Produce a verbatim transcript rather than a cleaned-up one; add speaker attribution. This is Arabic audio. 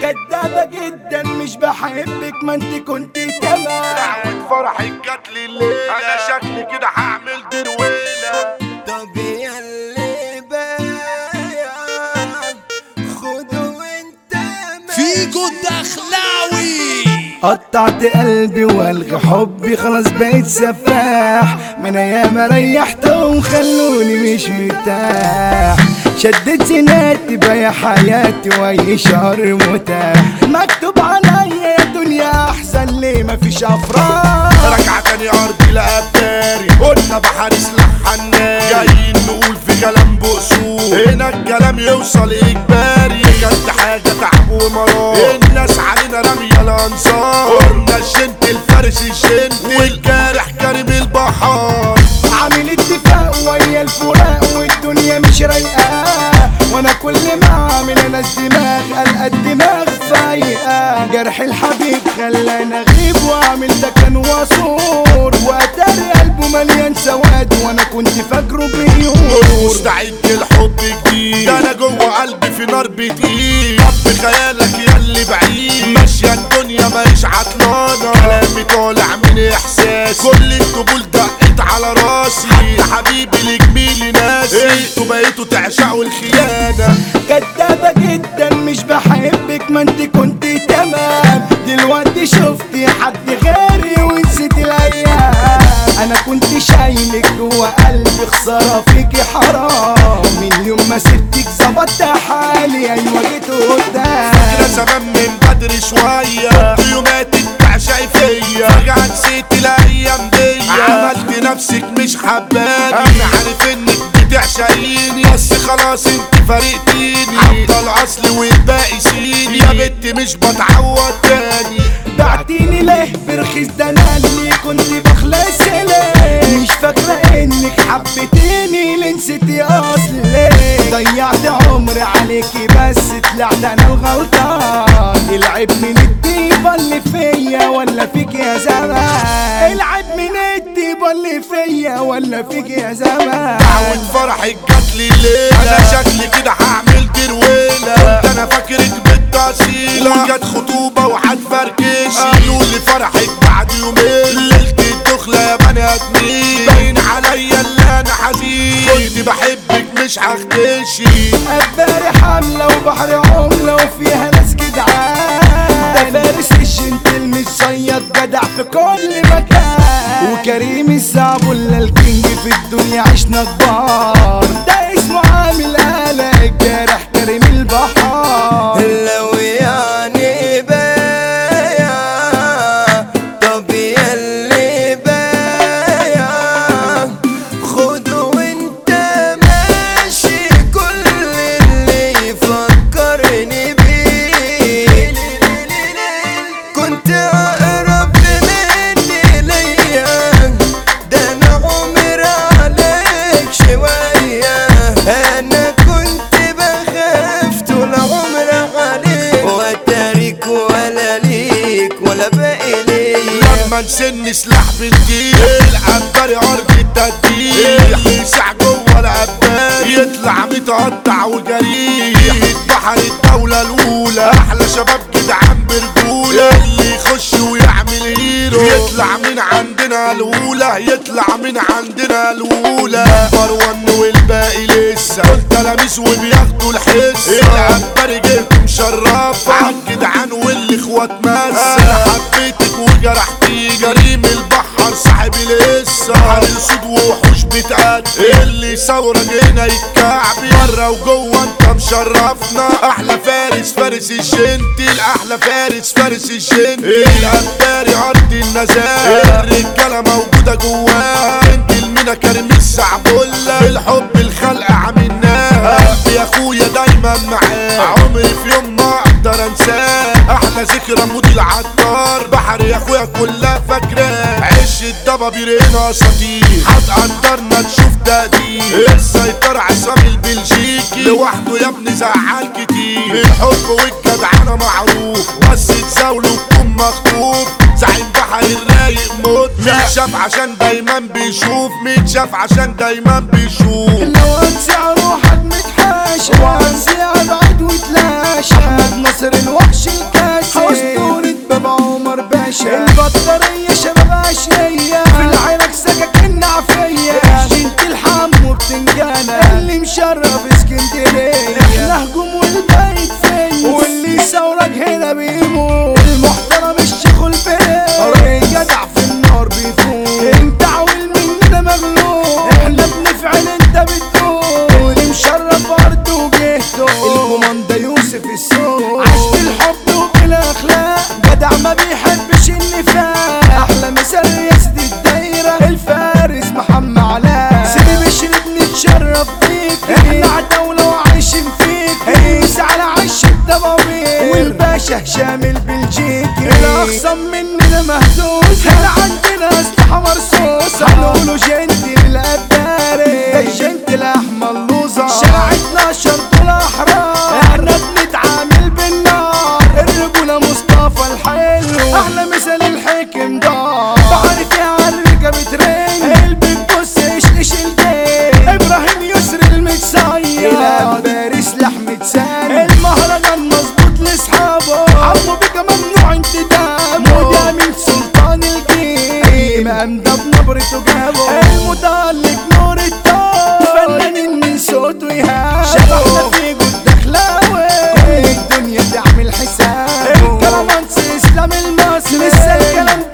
Speaker 1: كدابة جدا مش بحبك ما انت كنت تمام.
Speaker 2: دعوة فرحك جات لي الليلة انا شكلي كده هعمل درويلة.
Speaker 1: طب ياللي بايع خده وانت
Speaker 3: فيجو الدخلاوي.
Speaker 1: قطعت قلبي والغي حبي خلاص بقيت سفاح، من ايام ريحتهم خلوني مش مرتاح. شدت زناتي بيا حياتي واي شهر متاح، مكتوب عليا يا دنيا احسن ليه مفيش افراح.
Speaker 2: رجع تاني ارضي لابتاري قلنا بحارس لحناري، جايين نقول في كلام بقصور هنا الكلام يوصل اجباري. كانت حاجه تعب ومرار الناس علينا راميه الانصار، قلنا الشنت الفارس الشنت والجارح كريم البحار.
Speaker 1: عامل اتفاق ويا الفراق والدنيا مش رايقه، وانا كل ما اعمل اناس دماغ القى الدماغ فايقه. جرح الحبيب خلاني اغيب واعمل ده كان وصور، واتاري قلبه مليان سواد وانا كنت فاكره بيور.
Speaker 2: مستعد للحب جديد ده انا جوه قلبي في نار بتقيل. طب خيالك ياللي بعيد ماشيه الدنيا ماهيش عطلانه، كلامي طالع من احساس كل الطبول دقت على راسي. حتى حبيبي لجميلي ناسي انتوا بقيتوا تعشقوا الخيانه.
Speaker 1: كدابة جدا مش بحبك ما انت كنت تمام، دلوقتي شفتي حد غيري ونسيت الايام. انا كنت شايلك جوا قلبي خسارة فيكي حرام، من يوم ما سبتك ظبطت حالي ايوه جيت قدام.
Speaker 2: فاكرة زمان من بدري شوية يوماتك تعشقي فيا، فجأة نسيت الايام دي عملت نفسك مش حباني. انا عارف انك بتعشقيني بس خلاص انت فارقتيني، افضل اصلي والباقي سيني يا بنتي مش بتعوض تاني.
Speaker 1: بعتيني ليه برخيص ده انا اللي كنت بخلص ليه، مش فاكرة انك حبيتيني اللي نسيتي اصلي. ضيعت عمري عليكي بس طلعت انا الغلطان، العيب من الطيبة اللي فيا ولا فيك يا زمان. العيب من الطيبة اللي فيا ولا فيك يا زمان.
Speaker 2: دعوة فرحك جات لي الليلة انا شكلي كده هعمل درويلة. كنت انا فاكرك بنت اصيلة وجت خطوبة وهتفركشي، قالوا لي فرحك بعد يومين ليلة الدخلة يا بني ادمين. باين عليا اللي انا حزين كنت بحبك مش هختشي.
Speaker 1: الدار حملة وبحر عملة وفيها ناس جدعان، ده فارس الجنتل مش صياد جدع في كل مكان، وكريم الزعبولة الكينج في الدنيا عشنا كبار. ده اسمه عامل قلق الجارح كريم البحار. لو يعني بايع طب ياللي بايع خده وانت ماشي كل اللي يفكرني بيه. كنت اقرب مني ليا ده انا عمر عليك شوية، انا كنت بخاف طول عمر عليك واتاريك ولا ليك ولا باقي ليا.
Speaker 2: لما نسن سلاح بنتي القباري عرض التدبير يسع جوه القبار يطلع متقطع وجريح. بحر الدولة الأولى أحلى شباب جدعان برجولة، اللي يخش ويعمل هيرو يطلع من عندنا الأولى، يطلع من عندنا الأولى. مروان والباقي لسه قلت تلاميذ وبياخدوا الحس. القباري جيت مشرف عالجدعان واللي اخوات مسا. حبيتك وجرحتي كريم البحر صاحب القصة، بحر الاسود ووحوش بتقتل اللي ثورة هنا يتكعبي بره وجوه انت مشرفنا. احلى فارس فارس الجنتل احلى فارس فارس الجنتل. القباري ارض النزاهة الرجالة موجودة جواها، انت المينا كريم الزعبولة الحب الخلق عملناها. قلبي يا اخويا دايما معاه عمري في يوم ما اقدر انساه. احلى ذكرى مودي العطار بحر يا اخويا كلها فاكراه. عش الدبابير هنا اساطير هتقدرنا تشوف تقدير. السيطرة عصام البلجيكي لوحده يا ابني زعل كتير. الحب والجدعنة معروف بس تزاوله تكون مخطوف. زعيم بحر الرايق موت متشاف عشان دايما بيشوف، متشاف عشان دايما بيشوف.
Speaker 1: لو انسى روحك متحاشى وانسى ابعد وتلاشى. احمد نصر الوحش عاش بالحب وبالاخلاق جدع ما بيحبش النفاق احلى مثال رياسة الدايرة الفارس محمد علاء سيدي بشرب نتشرف بيك احنا عدولة وعايشين فيك قيس على عش الدبابير والباشا هشام البلجيكي الاخصم مننا مهزوز هنا عندنا اسلحة مرصوصة هنقولوا جنتي للقباري ده الجنتي الاحمر لوزة شارعتنا شرط الاحرار احنا بنتعامل بالنار الرجولة مصطفى الحلو احلى مثال الحكم دار بعرف يا عالرجة بترن قلبي تبص ايش الجيل ابراهيم يسر المتصير الاباري سلاح متسان المهرجان مظبوط لاصحابه حبه بك ممنوع انتدابه وده من سلطان الجيل مقام ده بنبرته جابه المتألق نور الدار فنانين من صوته يهاب شبحنا في جود دخلاوي كل الدنيا تعمل حساب الكلامانس اسلام المصري لسه الكلام